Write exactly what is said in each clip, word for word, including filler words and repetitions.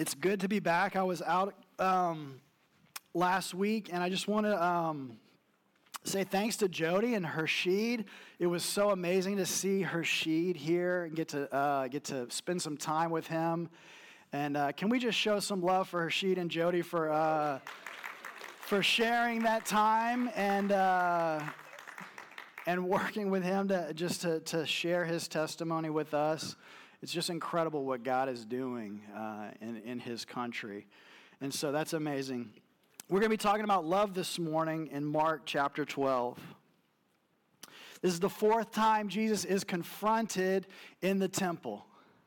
It's good to be back. I was out um, last week, and I just want to um, say thanks to Jody and Hershid. It was so amazing to see Hershid here and get to uh, get to spend some time with him. And uh, can we just show some love for Hershid and Jody for uh, for sharing that time and uh, and working with him to just to to share his testimony with us. It's just incredible what God is doing uh, in, in his country. And so that's amazing. We're going to be talking about love this morning in Mark chapter twelve. This is the fourth time Jesus is confronted in the temple.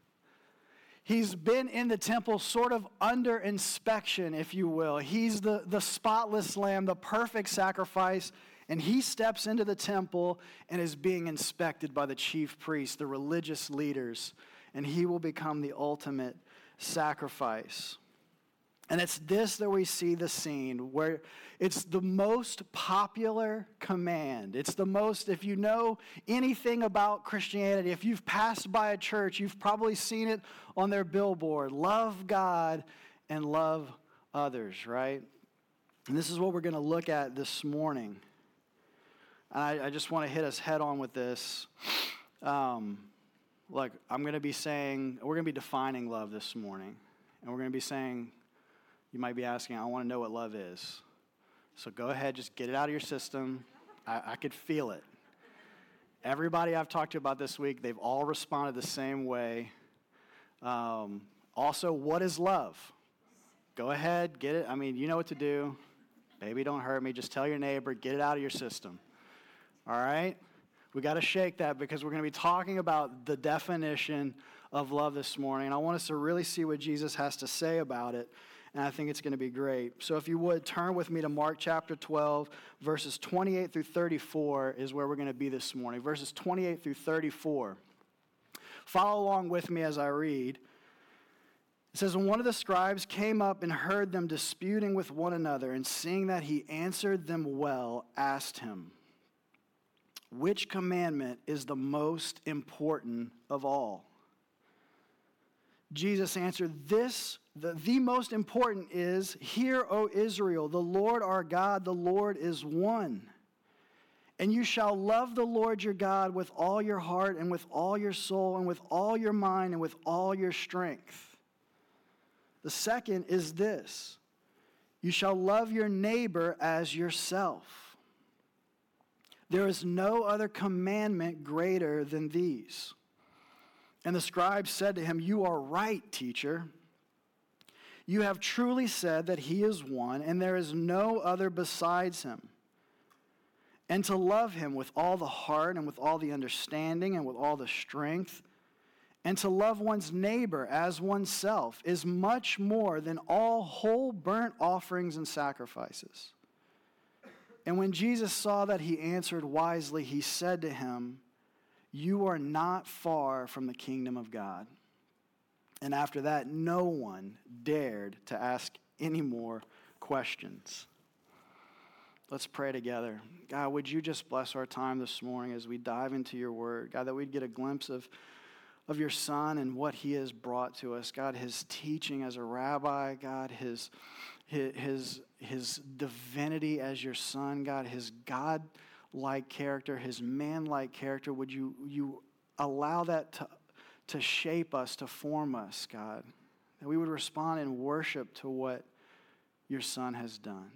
He's been in the temple sort of under inspection, if you will. He's the, the spotless lamb, the perfect sacrifice, and he steps into the temple and is being inspected by the chief priests, the religious leaders, and he will become the ultimate sacrifice. And it's this that we see the scene where it's the most popular command. It's the most, if you know anything about Christianity, if you've passed by a church, you've probably seen it on their billboard. Love God and love others, right? And this is what we're going to look at this morning. And I, I just want to hit us head on with this. Um, look, I'm going to be saying, we're going to be defining love this morning. And we're going to be saying, you might be asking, I want to know what love is. So go ahead, just get it out of your system. I, I could feel it. Everybody I've talked to about this week, they've all responded the same way. Um, also, what is love? Go ahead, get it. I mean, you know what to do. Baby, don't hurt me. Just tell your neighbor, get it out of your system. All right? We got to shake that because we're going to be talking about the definition of love this morning. And I want us to really see what Jesus has to say about it. And I think it's going to be great. So if you would, turn with me to Mark chapter twelve, verses twenty-eight through thirty-four is where we're going to be this morning. Verses twenty-eight through thirty-four. Follow along with me as I read. It says, "When one of the scribes came up and heard them disputing with one another, and seeing that he answered them well, asked him, 'Which commandment is the most important of all?' Jesus answered, This, the, the most important is, 'Hear, O Israel, the Lord our God, the Lord is one. And you shall love the Lord your God with all your heart and with all your soul and with all your mind and with all your strength. The second is this, you shall love your neighbor as yourself. There is no other commandment greater than these.' And the scribe said to him, 'You are right, teacher. You have truly said that he is one, and there is no other besides him. And to love him with all the heart and with all the understanding and with all the strength, and to love one's neighbor as oneself is much more than all whole burnt offerings and sacrifices.' And when Jesus saw that he answered wisely, he said to him, 'You are not far from the kingdom of God.' And after that, no one dared to ask any more questions." Let's pray together. God, would you just bless our time this morning as we dive into your word? God, that we'd get a glimpse of, of your son and what he has brought to us. God, his teaching as a rabbi, God, his, his, his, his divinity as your son, God, his God-like character, his man-like character. Would you, you allow that to to shape us, to form us, God, that we would respond in worship to what your son has done.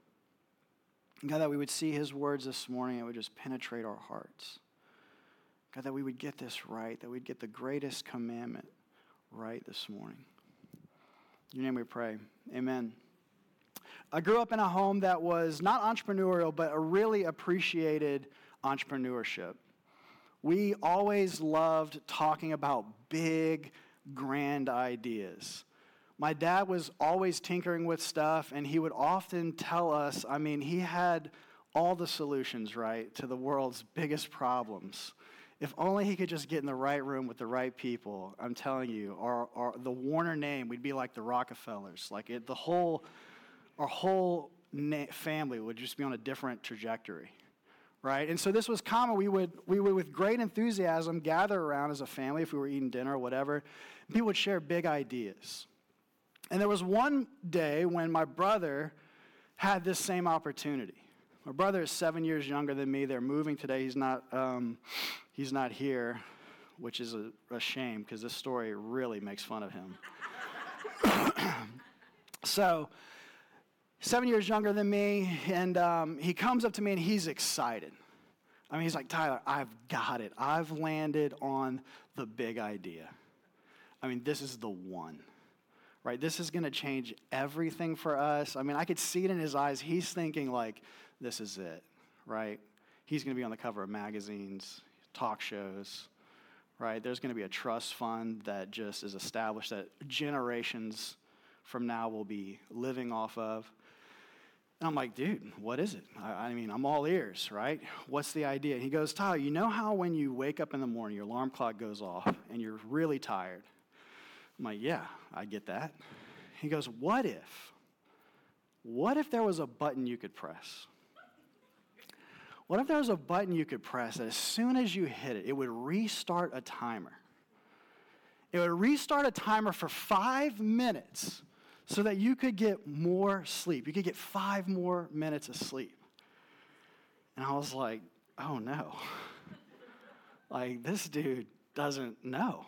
God, that we would see his words this morning and it would just penetrate our hearts. God, that we would get this right, that we'd get the greatest commandment right this morning. In your name we pray. Amen. I grew up in a home that was not entrepreneurial, but a really appreciated entrepreneurship. We always loved talking about big, grand ideas. My dad was always tinkering with stuff, and he would often tell us, I mean, he had all the solutions, right, to the world's biggest problems. If only he could just get in the right room with the right people, I'm telling you, our, our, the Warner name, we'd be like the Rockefellers. Like it, the whole, our whole na- family would just be on a different trajectory. Right? And so this was common. We would, we would, with great enthusiasm, gather around as a family if we were eating dinner or whatever. And people would share big ideas. And there was one day when my brother had this same opportunity. My brother is seven years younger than me. They're moving today. He's not, um, he's not here, which is a, a shame because this story really makes fun of him. So, seven years younger than me, and um, he comes up to me and he's excited. I mean, he's like, Tyler, I've got it. I've landed on the big idea. I mean, this is the one, right? This is going to change everything for us. I mean, I could see it in his eyes. He's thinking like, this is it, right? He's going to be on the cover of magazines, talk shows, right? There's going to be a trust fund that just is established that generations from now will be living off of. And I'm like, dude, what is it? I, I mean, I'm all ears, right? What's the idea? He goes, Tyler, you know how when you wake up in the morning, your alarm clock goes off and you're really tired? I'm like, yeah, I get that. He goes, what if? What if there was a button you could press? What if there was a button you could press that as soon as you hit it, it would restart a timer? It would restart a timer for five minutes so that you could get more sleep. You could get five more minutes of sleep. And I was like, oh no. Like, this dude doesn't know.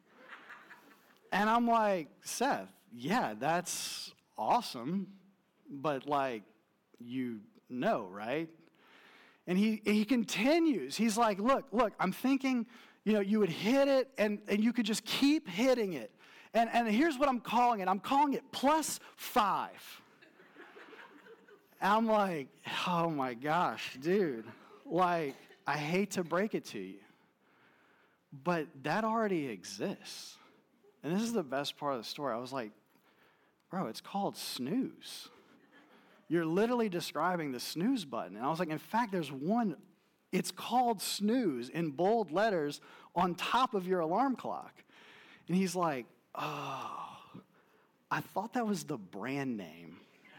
And I'm like, Seth, yeah, that's awesome, but like, you know, right? And he he continues. He's like, look, look, I'm thinking, you know, you would hit it and, and you could just keep hitting it. And, and here's what I'm calling it. I'm calling it plus five. And I'm like, oh my gosh, dude. Like, I hate to break it to you, but that already exists. And this is the best part of the story. I was like, bro, it's called snooze. You're literally describing the snooze button. And I was like, in fact, there's one, it's called snooze in bold letters on top of your alarm clock. And he's like, oh, I thought that was the brand name.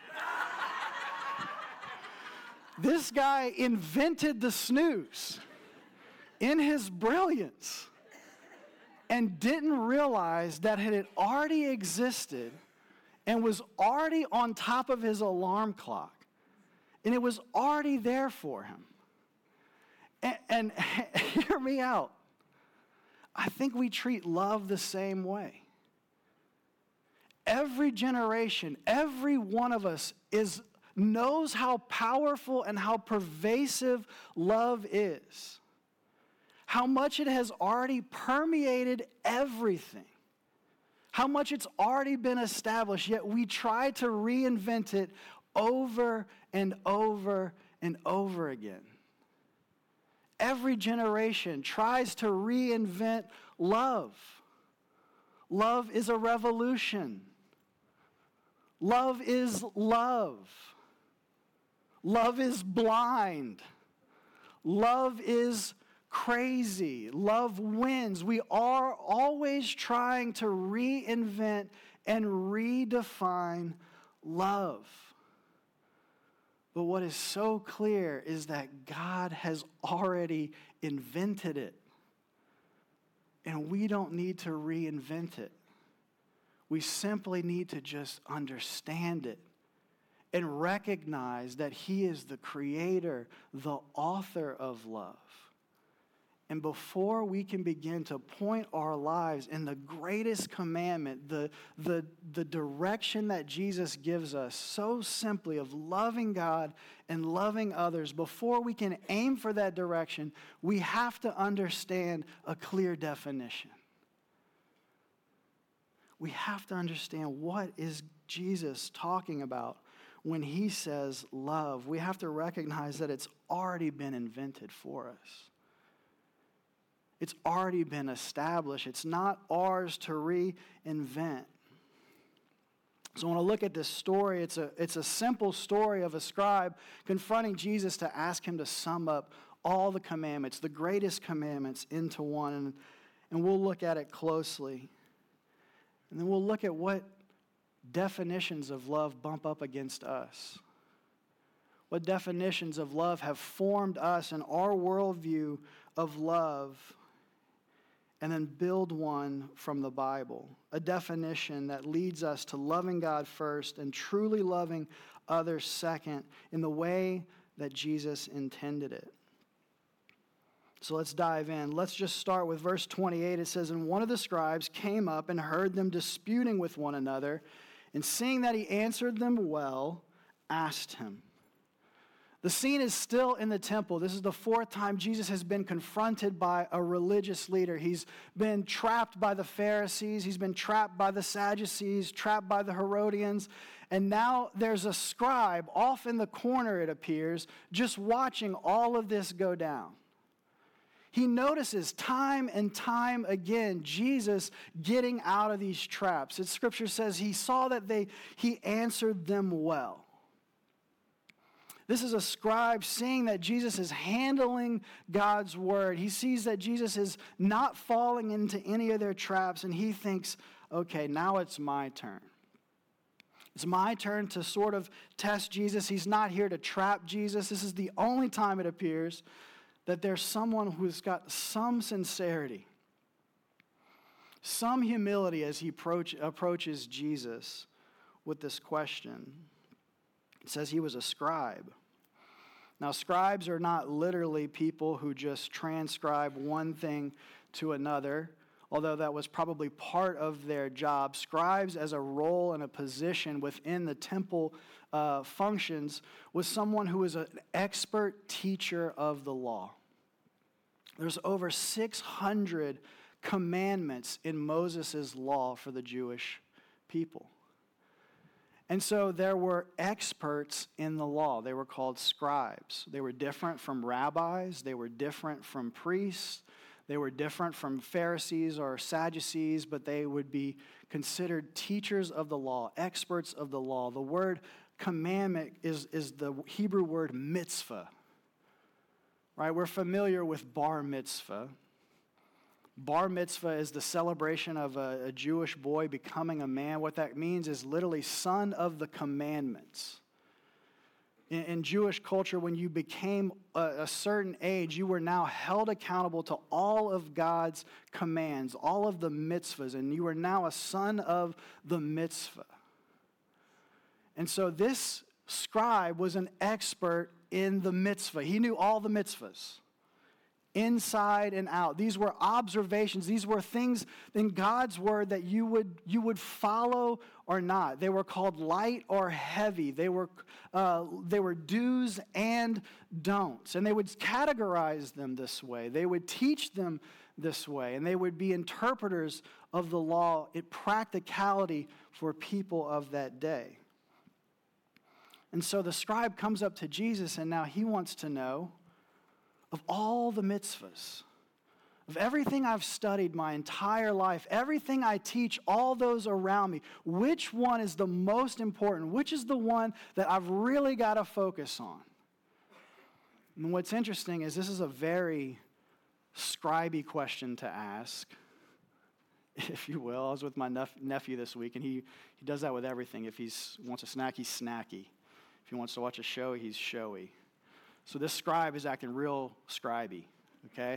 This guy invented the snooze in his brilliance and didn't realize that it had already existed and was already on top of his alarm clock. And it was already there for him. And, and hear me out. I think we treat love the same way. Every generation, every one of us is knows how powerful and how pervasive love is. How much it has already permeated everything. How much it's already been established, yet we try to reinvent it over and over and over again. Every generation tries to reinvent love. Love is a revolution. Love is love. Love is blind. Love is crazy. Love wins. We are always trying to reinvent and redefine love. But what is so clear is that God has already invented it. And we don't need to reinvent it. We simply need to just understand it and recognize that He is the creator, the author of love. And before we can begin to point our lives in the greatest commandment, the, the, the direction that Jesus gives us so simply of loving God and loving others, before we can aim for that direction, we have to understand a clear definition. We have to understand what is Jesus talking about when He says love. We have to recognize that it's already been invented for us. It's already been established. It's not ours to reinvent. So when I look at this story, it's a, it's a simple story of a scribe confronting Jesus to ask Him to sum up all the commandments, the greatest commandments, into one. And, and we'll look at it closely. And then we'll look at what definitions of love bump up against us. What definitions of love have formed us and our worldview of love. and then build one from the Bible, a definition that leads us to loving God first and truly loving others second in the way that Jesus intended it. So let's dive in. Let's just start with verse twenty-eight. It says, "And one of the scribes came up and heard them disputing with one another, and seeing that he answered them well, asked him." The scene is still in the temple. This is the fourth time Jesus has been confronted by a religious leader. He's been trapped by the Pharisees. He's been trapped by the Sadducees, trapped by the Herodians. And now there's a scribe off in the corner, it appears, just watching all of this go down. He notices time and time again Jesus getting out of these traps. As Scripture says, he saw that they he answered them well. This is a scribe seeing that Jesus is handling God's word. He sees that Jesus is not falling into any of their traps, and he thinks, okay, now it's my turn. It's my turn to sort of test Jesus. He's not here to trap Jesus. This is the only time it appears that there's someone who's got some sincerity, some humility as he approach, approaches Jesus with this question. It says he was a scribe. Now, scribes are not literally people who just transcribe one thing to another, although that was probably part of their job. Scribes as a role and a position within the temple uh, functions was someone who was an expert teacher of the law. There's over six hundred commandments in Moses' law for the Jewish people. And so there were experts in the law. They were called scribes. They were different from rabbis. They were different from priests. They were different from Pharisees or Sadducees, but they would be considered teachers of the law, experts of the law. The word commandment is, is the Hebrew word mitzvah. Right? We're familiar with bar mitzvah. Bar mitzvah is the celebration of a, a Jewish boy becoming a man. What that means is literally son of the commandments. In, in Jewish culture, when you became a, a certain age, you were now held accountable to all of God's commands, all of the mitzvahs, and you were now a son of the mitzvah. And so this scribe was an expert in the mitzvah. He knew all the mitzvahs, inside and out. These were observations. These were things in God's word that you would you would follow or not. They were called light or heavy. They were uh, they were do's and don'ts, and they would categorize them this way. They would teach them this way, and they would be interpreters of the law in practicality for people of that day. And so the scribe comes up to Jesus, and now he wants to know, of all the mitzvahs, of everything I've studied my entire life, everything I teach all those around me, which one is the most important? Which is the one that I've really got to focus on? And what's interesting is this is a very scribey question to ask, if you will. I was with my nep- nephew this week, and he, he does that with everything. If he wants a snack, he's snacky. If he wants to watch a show, he's showy. So this scribe is acting real scribey, okay?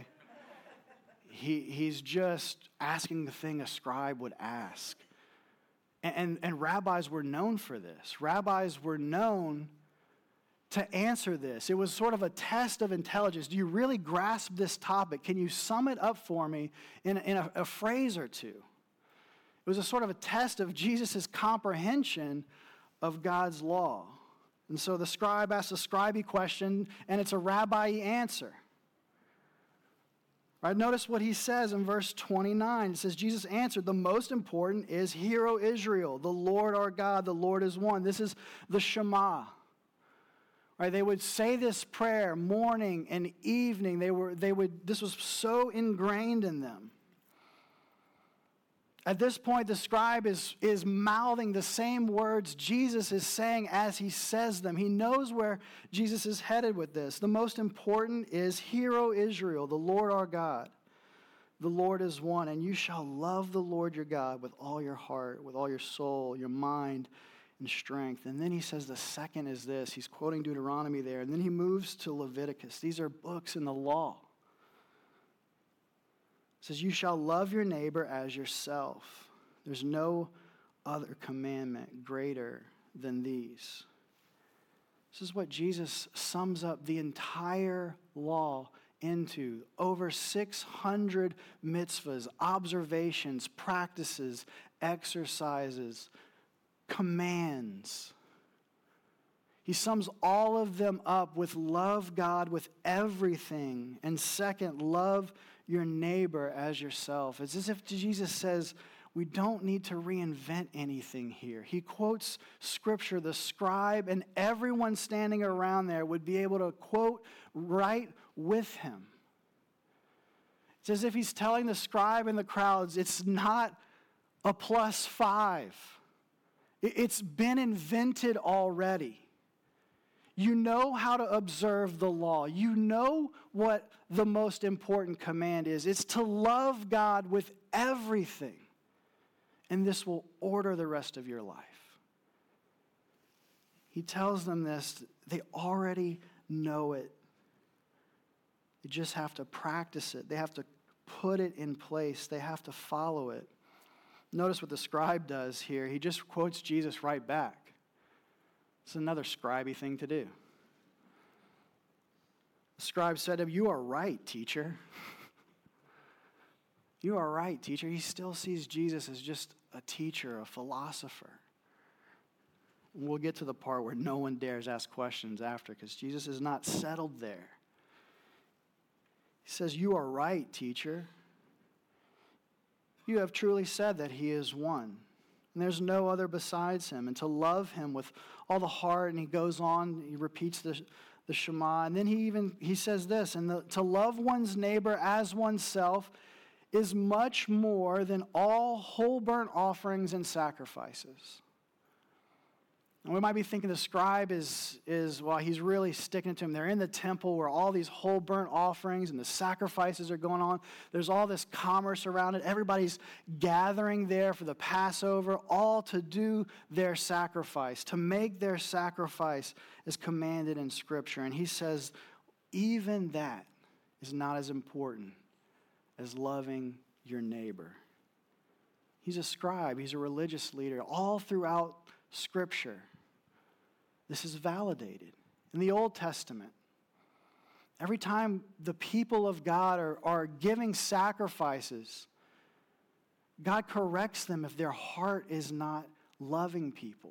He, he's just asking the thing a scribe would ask. And, and, and rabbis were known for this. Rabbis were known to answer this. It was sort of a test of intelligence. Do you really grasp this topic? Can you sum it up for me in, in a, a phrase or two? It was a sort of a test of Jesus' comprehension of God's law. And so the scribe asks a scribey question, and it's a rabbi answer. Right, notice what he says in verse twenty-nine. It says, Jesus answered, the most important is, Hear, O Israel, the Lord our God, the Lord is one. This is the Shema. Right, they would say this prayer morning and evening. They were, they would, this was so ingrained in them. At this point, the scribe is, is mouthing the same words Jesus is saying as he says them. He knows where Jesus is headed with this. The most important is, Hear, O Israel, the Lord our God. The Lord is one, and you shall love the Lord your God with all your heart, with all your soul, your mind, and strength. And then he says the second is this. He's quoting Deuteronomy there, and then he moves to Leviticus. These are books in the law. It says, you shall love your neighbor as yourself. There's no other commandment greater than these. This is what Jesus sums up the entire law into. Over six hundred mitzvahs, observations, practices, exercises, commands. He sums all of them up with love God with everything. And second, love your neighbor as yourself. It's as if Jesus says, we don't need to reinvent anything here. He quotes scripture. The scribe and everyone standing around there would be able to quote right with him. It's as if he's telling the scribe and the crowds, it's not a plus five. It's been invented already. You know how to observe the law. You know what the most important command is. It's to love God with everything. And this will order the rest of your life. He tells them this. They already know it. They just have to practice it. They have to put it in place. They have to follow it. Notice what the scribe does here. He just quotes Jesus right back. It's another scribey thing to do. The scribe said to him, you are right, teacher. You are right, teacher. He still sees Jesus as just a teacher, a philosopher. And we'll get to the part where no one dares ask questions after, because Jesus is not settled there. He says, you are right, teacher. You have truly said that he is one, and there's no other besides him, and to love him with all the heart. And he goes on, he repeats the, the Shema, and then he even, he says this, and the, to love one's neighbor as oneself is much more than all whole burnt offerings and sacrifices. And we might be thinking the scribe is, is, well, he's really sticking it to him. They're in the temple where all these whole burnt offerings and the sacrifices are going on. There's all this commerce around it. Everybody's gathering there for the Passover, all to do their sacrifice, to make their sacrifice as commanded in Scripture. And he says, even that is not as important as loving your neighbor. He's a scribe. He's a religious leader. All throughout Scripture, this is validated. In the Old Testament, every time the people of God are, are giving sacrifices, God corrects them if their heart is not loving people.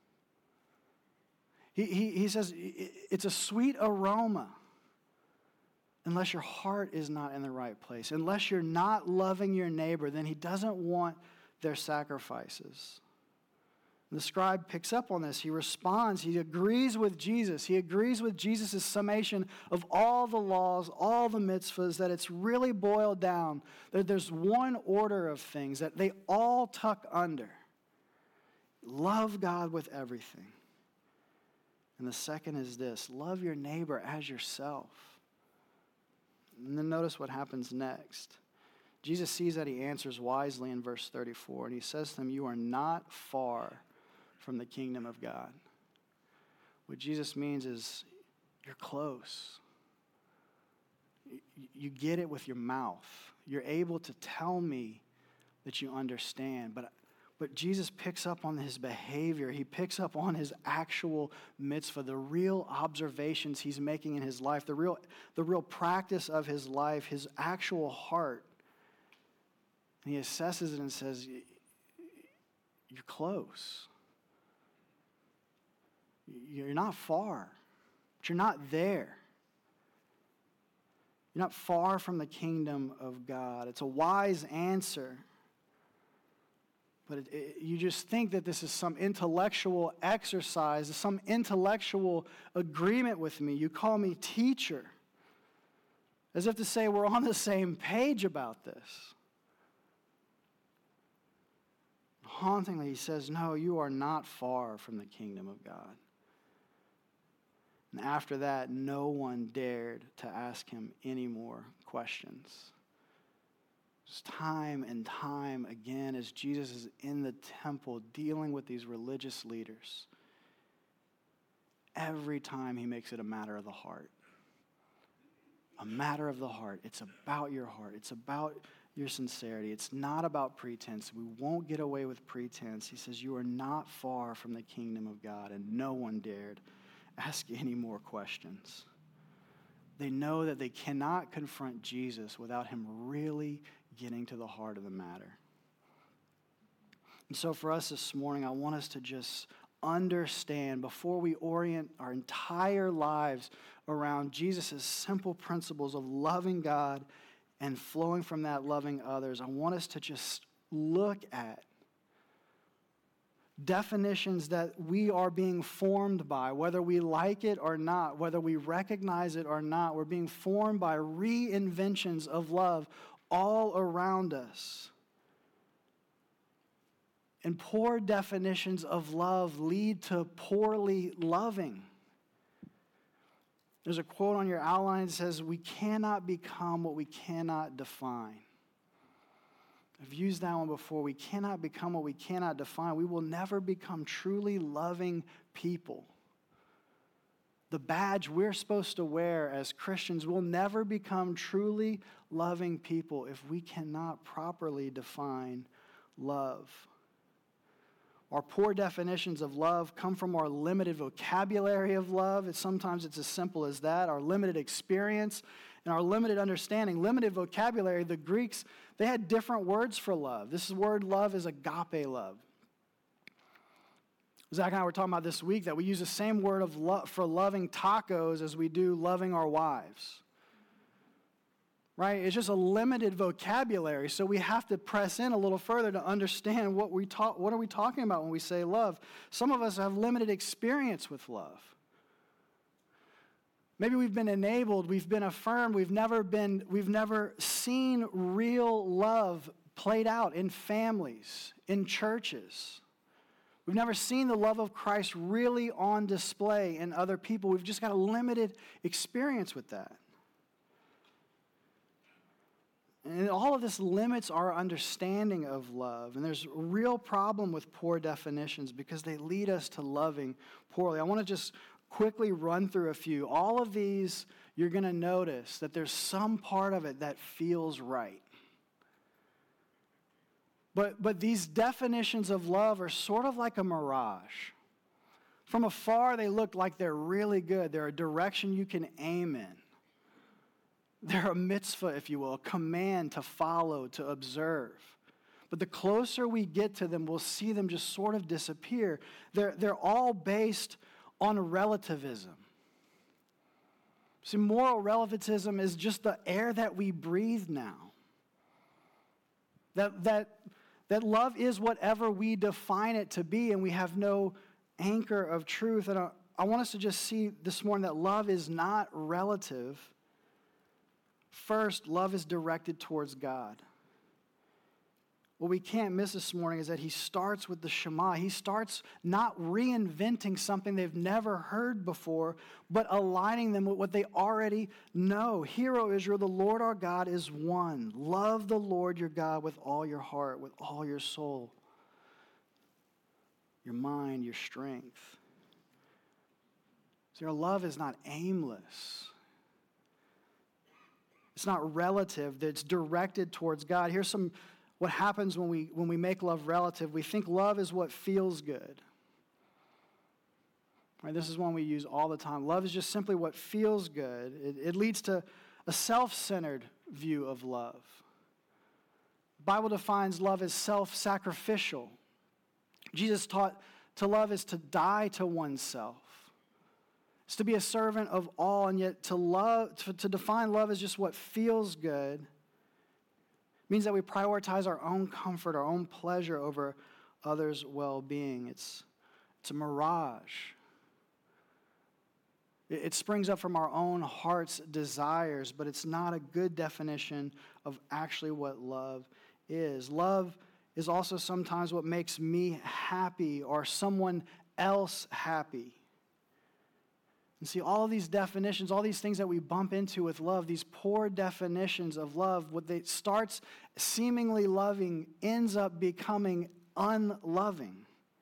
He, he, he says it's a sweet aroma unless your heart is not in the right place. Unless you're not loving your neighbor, then he doesn't want their sacrifices. And the scribe picks up on this. He responds. He agrees with Jesus. He agrees with Jesus' summation of all the laws, all the mitzvahs, that it's really boiled down. That there's one order of things that they all tuck under. Love God with everything. And the second is this: love your neighbor as yourself. And then notice what happens next. Jesus sees that he answers wisely in verse thirty-four, and he says to them, you are not far from the kingdom of God. What Jesus means is you're close. You get it with your mouth. You're able to tell me that you understand. But, but Jesus picks up on his behavior. He picks up on his actual mitzvah, the real observations he's making in his life, the real, the real practice of his life, his actual heart. And he assesses it and says, you're close. You're not far, but you're not there. You're not far from the kingdom of God. It's a wise answer. But it, it, you just think that this is some intellectual exercise, some intellectual agreement with me. You call me teacher, as if to say we're on the same page about this. Hauntingly, he says, no, you are not far from the kingdom of God. And after that, no one dared to ask him any more questions. Just time and time again, as Jesus is in the temple dealing with these religious leaders, every time he makes it a matter of the heart. A matter of the heart. It's about your heart. It's about your sincerity. It's not about pretense. We won't get away with pretense. He says, you are not far from the kingdom of God, and no one dared ask any more questions. They know that they cannot confront Jesus without him really getting to the heart of the matter. And so for us this morning, I want us to just understand, before we orient our entire lives around Jesus' simple principles of loving God and flowing from that loving others, I want us to just look at definitions that we are being formed by, whether we like it or not, whether we recognize it or not. We're being formed by reinventions of love all around us. And poor definitions of love lead to poorly loving. There's a quote on your outline that says, we cannot become what we cannot define. I've used that one before. We cannot become what we cannot define. We will never become truly loving people. The badge we're supposed to wear as Christians will never become truly loving people if we cannot properly define love. Our poor definitions of love come from our limited vocabulary of love. It's, sometimes it's as simple as that. Our limited experience and our limited understanding. Limited vocabulary, the Greeks, they had different words for love. This word love is agape love. Zach and I were talking about this week that we use the same word of lo- for loving tacos as we do loving our wives. Right? It's just a limited vocabulary, so we have to press in a little further to understand what we talk. What are we talking about when we say love? Some of us have limited experience with love. Maybe we've been enabled, we've been affirmed, we've never been, we've never seen real love played out in families, in churches. We've never seen the love of Christ really on display in other people. We've just got a limited experience with that. And all of this limits our understanding of love. And there's a real problem with poor definitions because they lead us to loving poorly. I want to just quickly run through a few. All of these, you're going to notice that there's some part of it that feels right. But, but these definitions of love are sort of like a mirage. From afar, they look like they're really good. They're a direction you can aim in. They're a mitzvah, if you will, a command to follow, to observe. But the closer we get to them, we'll see them just sort of disappear. They're, they're all based on relativism. See, moral relativism is just the air that we breathe now. That, that, that love is whatever we define it to be, and we have no anchor of truth. And I, I want us to just see this morning that love is not relative. First, love is directed towards God. What we can't miss this morning is that he starts with the Shema. He starts not reinventing something they've never heard before, but aligning them with what they already know. Hear, O Israel, the Lord our God is one. Love the Lord your God with all your heart, with all your soul, your mind, your strength. So your love is not aimless. It's not relative. It's directed towards God. Here's some what happens when we when we make love relative. We think love is what feels good. Right, this is one we use all the time. Love is just simply what feels good. It, it leads to a self-centered view of love. The Bible defines love as self-sacrificial. Jesus taught to love is to die to oneself. It's to be a servant of all, and yet to love, to, to define love as just what feels good means that we prioritize our own comfort, our own pleasure over others' well-being. It's, it's a mirage. It, it springs up from our own heart's desires, but it's not a good definition of actually what love is. Love is also sometimes what makes me happy or someone else happy. And see, all of these definitions, all these things that we bump into with love, these poor definitions of love, what they starts seemingly loving ends up becoming unloving.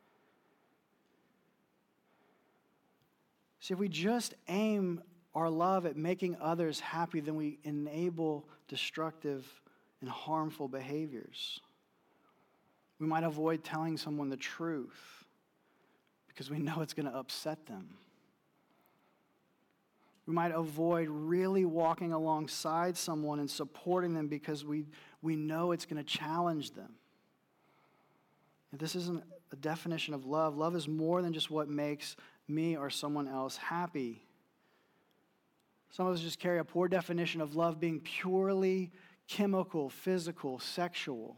See, if we just aim our love at making others happy, then we enable destructive and harmful behaviors. We might avoid telling someone the truth because we know it's going to upset them. We might avoid really walking alongside someone and supporting them because we, we know it's going to challenge them. If this isn't a definition of love. Love is more than just what makes me or someone else happy. Some of us just carry a poor definition of love being purely chemical, physical, sexual.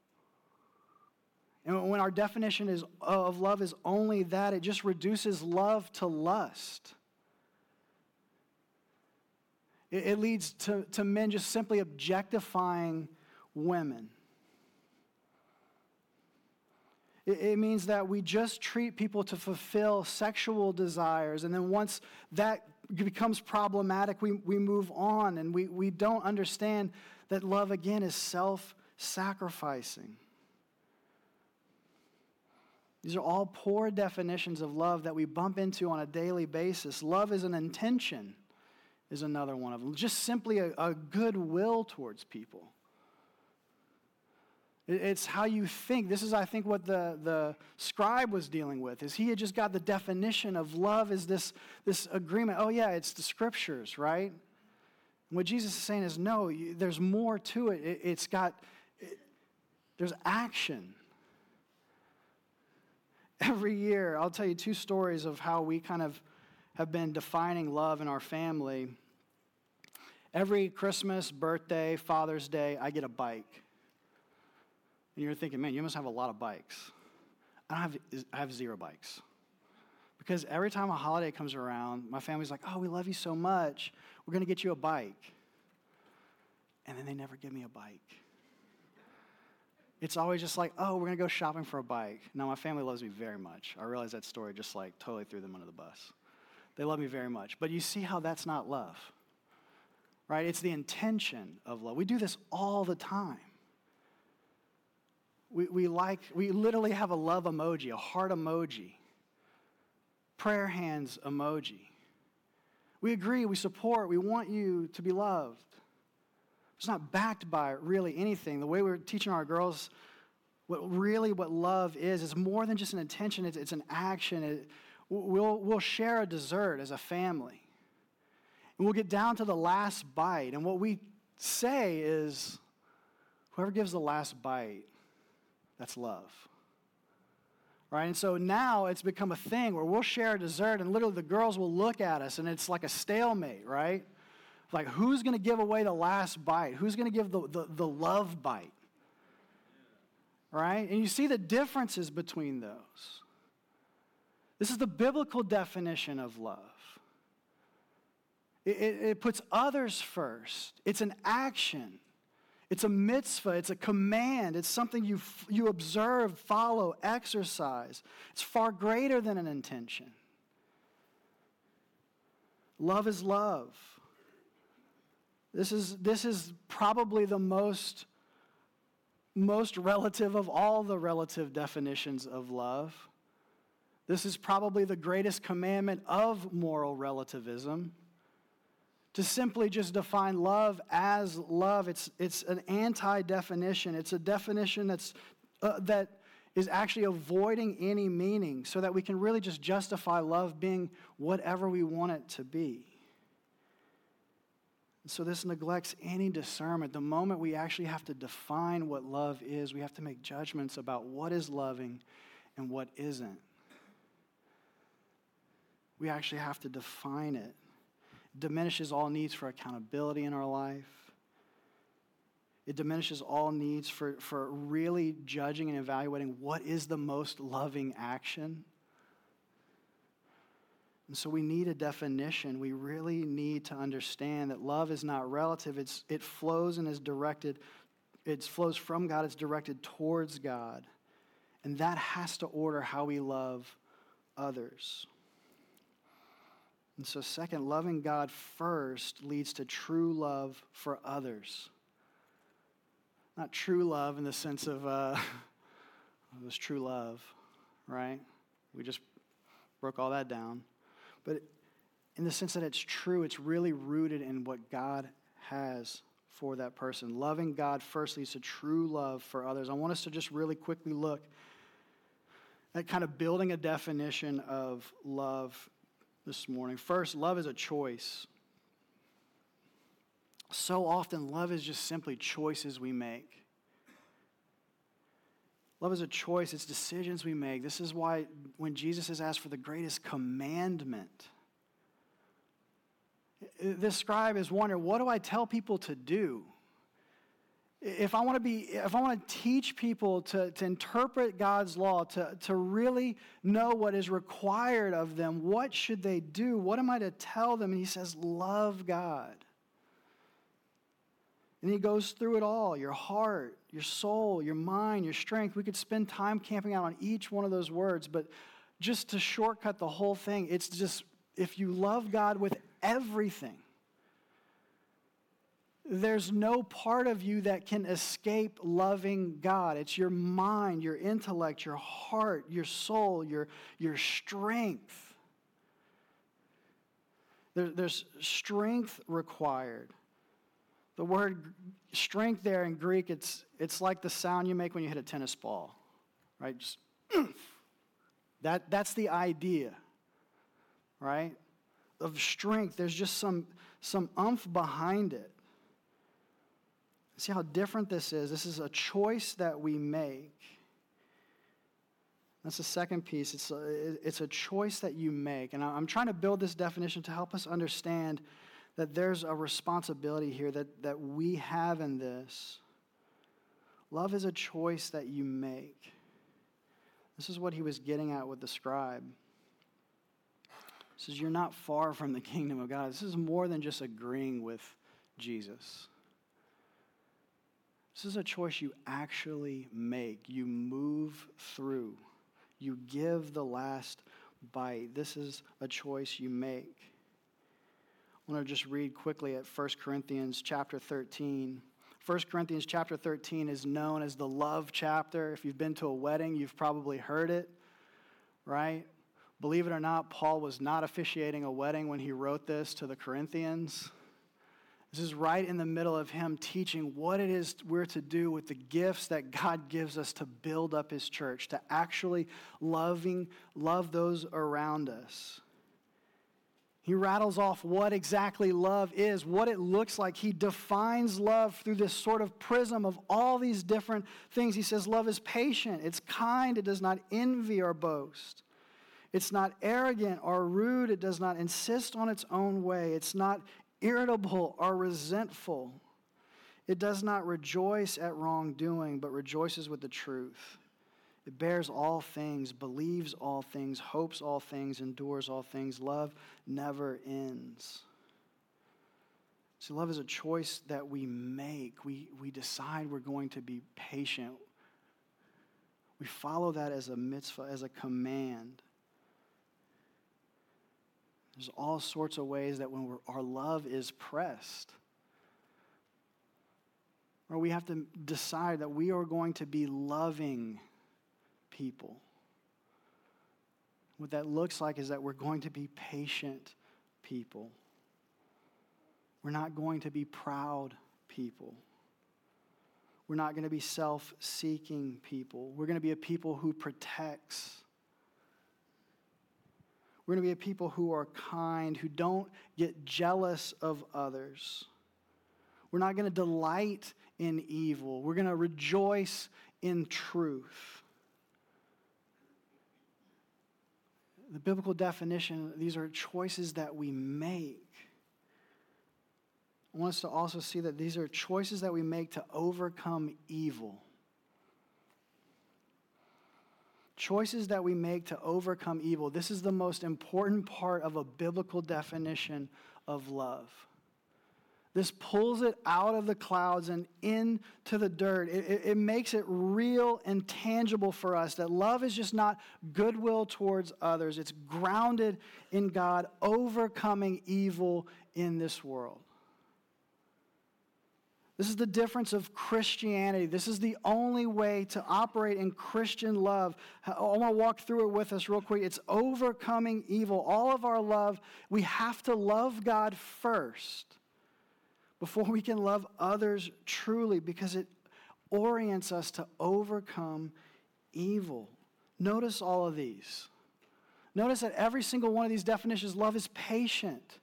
And when our definition is, of love is only that, it just reduces love to lust. It, it leads to, to men just simply objectifying women. It, it means that we just treat people to fulfill sexual desires, and then once that becomes problematic, we, we move on, and we, we don't understand that love, again, is self-sacrificing. These are all poor definitions of love that we bump into on a daily basis. Love is an intention, is another one of them. Just simply a, a goodwill towards people. It, it's how you think. This is, I think, what the, the scribe was dealing with, is he had just got the definition of love as this, this agreement. Oh, yeah, it's the scriptures, right? And what Jesus is saying is, no, you, there's more to it. it it's got, it, there's action. Every year, I'll tell you two stories of how we kind of have been defining love in our family. Every Christmas, birthday, Father's Day, I get a bike. And you're thinking, man, you must have a lot of bikes. I don't have, I have zero bikes. Because every time a holiday comes around, my family's like, oh, we love you so much, we're going to get you a bike. And then they never give me a bike. It's always just like, oh, we're going to go shopping for a bike. Now, my family loves me very much. I realize that story just like totally threw them under the bus. They love me very much. But you see how that's not love, right? It's the intention of love. We do this all the time. We, we like, we literally have a love emoji, a heart emoji, prayer hands emoji. We agree, we support, we want you to be loved. It's not backed by really anything. The way we're teaching our girls what really what love is, is more than just an intention. It's, it's an action. It, we'll, we'll share a dessert as a family. And we'll get down to the last bite. And what we say is, whoever gives the last bite, that's love. Right? And so now it's become a thing where we'll share a dessert and literally the girls will look at us and it's like a stalemate, right? Like, who's going to give away the last bite? Who's going to give the, the, the love bite? Right? And you see the differences between those. This is the biblical definition of love. It, it, it puts others first. It's an action. It's a mitzvah. It's a command. It's something you, you observe, follow, exercise. It's far greater than an intention. Love is love. This is, this is probably the most, most relative of all the relative definitions of love. This is probably the greatest commandment of moral relativism. To simply just define love as love, it's, it's an anti-definition. It's a definition that's, uh, that is actually avoiding any meaning so that we can really just justify love being whatever we want it to be. So this neglects any discernment. The moment we actually have to define what love is, we have to make judgments about what is loving and what isn't. We actually have to define it. It diminishes all needs for accountability in our life. It diminishes all needs for, for really judging and evaluating what is the most loving action. And so we need a definition. We really need to understand that love is not relative. It's, it flows and is directed, it flows from God, it's directed towards God. And that has to order how we love others. And so second, loving God first leads to true love for others. Not true love in the sense of, uh, it was true love, right? We just broke all that down. But in the sense that it's true, it's really rooted in what God has for that person. Loving God first leads to true love for others. I want us to just really quickly look at kind of building a definition of love this morning. First, love is a choice. So often, love is just simply choices we make. Love is a choice. It's decisions we make. This is why when Jesus is asked for the greatest commandment, this scribe is wondering, what do I tell people to do? If I want to be, if I want to teach people to, to interpret God's law, to, to really know what is required of them, what should they do? What am I to tell them? And he says, love God. And he goes through it all, your heart, your soul, your mind, your strength. We could spend time camping out on each one of those words, but just to shortcut the whole thing, it's just, if you love God with everything, there's no part of you that can escape loving God. It's your mind, your intellect, your heart, your soul, your, your strength. There, there's strength required. The word strength there in Greek, it's, it's like the sound you make when you hit a tennis ball, right? Just, that, that's the idea, right? Of strength. There's just some, some oomph behind it. See how different this is? This is a choice that we make. That's the second piece. It's a, it's a choice that you make. And I'm trying to build this definition to help us understand that there's a responsibility here that, that we have in this. Love is a choice that you make. This is what he was getting at with the scribe. He says, you're not far from the kingdom of God. This is more than just agreeing with Jesus. This is a choice you actually make. You move through. You give the last bite. This is a choice you make. I want to just read quickly at First Corinthians chapter thirteen. First Corinthians chapter thirteen is known as the love chapter. If you've been to a wedding, you've probably heard it, right? Believe it or not, Paul was not officiating a wedding when he wrote this to the Corinthians. This is right in the middle of him teaching what it is we're to do with the gifts that God gives us to build up his church, to actually loving, love those around us. He rattles off what exactly love is, what it looks like. He defines love through this sort of prism of all these different things. He says love is patient, it's kind, it does not envy or boast. It's not arrogant or rude, it does not insist on its own way. It's not irritable or resentful. It does not rejoice at wrongdoing, but rejoices with the truth. It bears all things, believes all things, hopes all things, endures all things. Love never ends. See, love is a choice that we make. We, we decide we're going to be patient. We follow that as a mitzvah, as a command. There's all sorts of ways that when we're, our love is pressed, or we have to decide that we are going to be loving people. What that looks like is that we're going to be patient people. We're not going to be proud people. We're not going to be self-seeking people. We're going to be a people who protects. We're going to be a people who are kind, who don't get jealous of others. We're not going to delight in evil. We're going to rejoice in truth. The biblical definition, these are choices that we make. I want us to also see that these are choices that we make to overcome evil. Choices that we make to overcome evil. This is the most important part of a biblical definition of love. This pulls it out of the clouds and into the dirt. It, it, it makes it real and tangible for us that love is just not goodwill towards others. It's grounded in God overcoming evil in this world. This is the difference of Christianity. This is the only way to operate in Christian love. I want to walk through it with us real quick. It's overcoming evil. All of our love, we have to love God first. before we can love others truly, because it orients us to overcome evil. Notice all of these. Notice that every single one of these definitions, love is patient.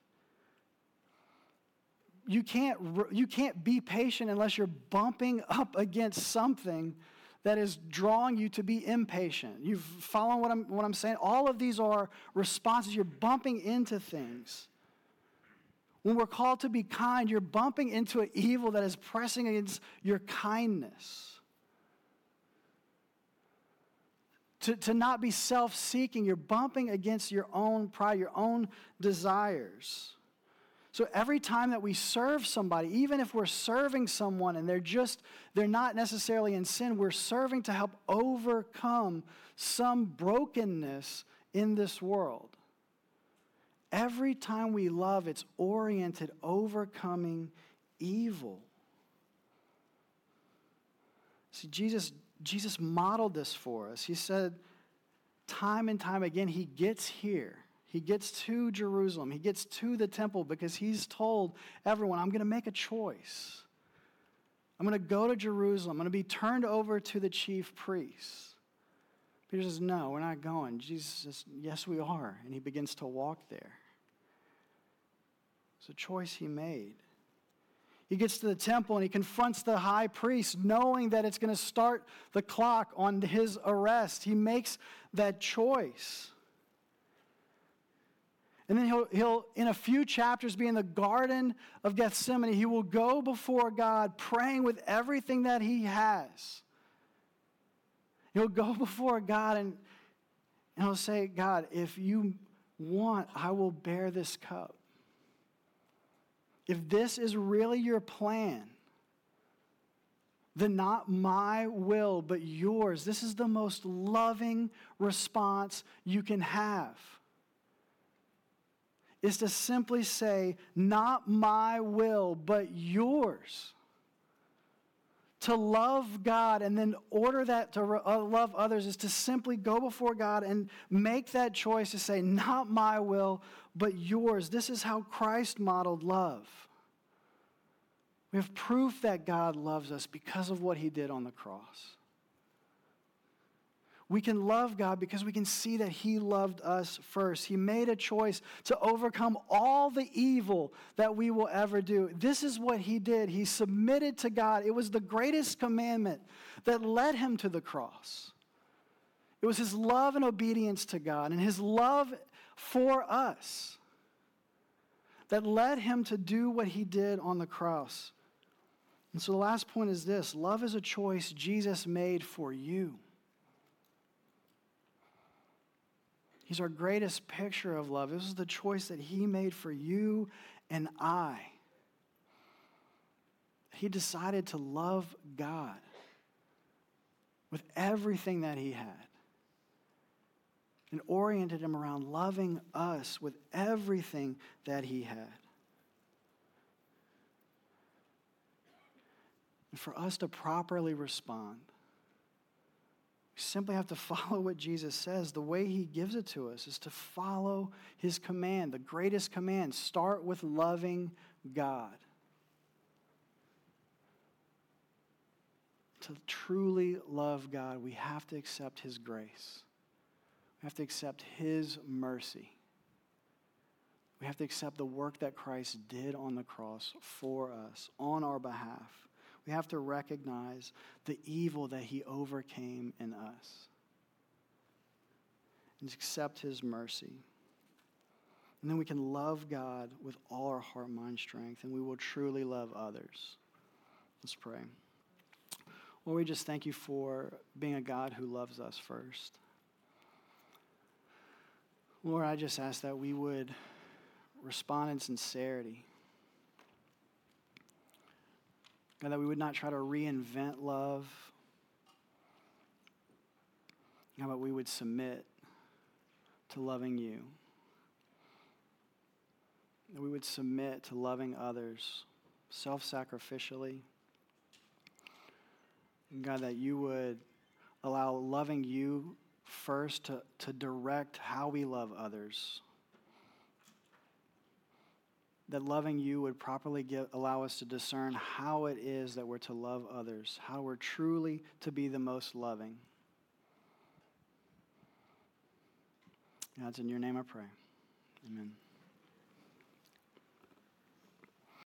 You can't, you can't be patient unless you're bumping up against something that is drawing you to be impatient. You follow what I'm, what I'm saying? All of these are responses. You're bumping into things. When we're called to be kind, you're bumping into an evil that is pressing against your kindness. To, to not be self-seeking, you're bumping against your own pride, your own desires. So every time that we serve somebody, even if we're serving someone and they're just, they're not necessarily in sin, we're serving to help overcome some brokenness in this world. Every time we love, it's oriented overcoming evil. See, Jesus, Jesus modeled this for us. He said time and time again, he gets here. He gets to Jerusalem. He gets to the temple because he's told everyone, I'm going to make a choice. I'm going to go to Jerusalem. I'm going to be turned over to the chief priests. Peter says, no, we're not going. Jesus says, yes, we are. And he begins to walk there. It's a choice he made. He gets to the temple and he confronts the high priest, knowing that it's going to start the clock on his arrest. He makes that choice. And then he'll, he'll, in a few chapters, be in the Garden of Gethsemane. He will go before God praying with everything that he has. He'll go before God and, and he'll say, God, if you want, I will bear this cup. If this is really your plan, then not my will, but yours. This is the most loving response you can have. Is to simply say, not my will, but yours. To love God and then order that to love others is to simply go before God and make that choice to say, not my will, but yours. This is how Christ modeled love. We have proof that God loves us because of what he did on the cross. We can love God because we can see that he loved us first. He made a choice to overcome all the evil that we will ever do. This is what he did. He submitted to God. It was the greatest commandment that led him to the cross. It was his love and obedience to God and his love for us that led him to do what he did on the cross. And so the last point is this: love is a choice Jesus made for you. He's our greatest picture of love. This is the choice that he made for you and I. He decided to love God with everything that he had and oriented him around loving us with everything that he had. And for us to properly respond, we simply have to follow what Jesus says. The way he gives it to us is to follow his command, the greatest command. Start with loving God. To truly love God, we have to accept his grace. We have to accept his mercy. We have to accept the work that Christ did on the cross for us, on our behalf. We have to recognize the evil that he overcame in us and accept his mercy. And then we can love God with all our heart, mind, strength, and we will truly love others. Let's pray. Lord, we just thank you for being a God who loves us first. Lord, I just ask that we would respond in sincerity. God, that we would not try to reinvent love. God, but we would submit to loving you. That we would submit to loving others self-sacrificially. God, that you would allow loving you first to, to direct how we love others. that loving you would properly give, allow us to discern how it is that we're to love others, how we're truly to be the most loving. God, it's in your name I pray. Amen.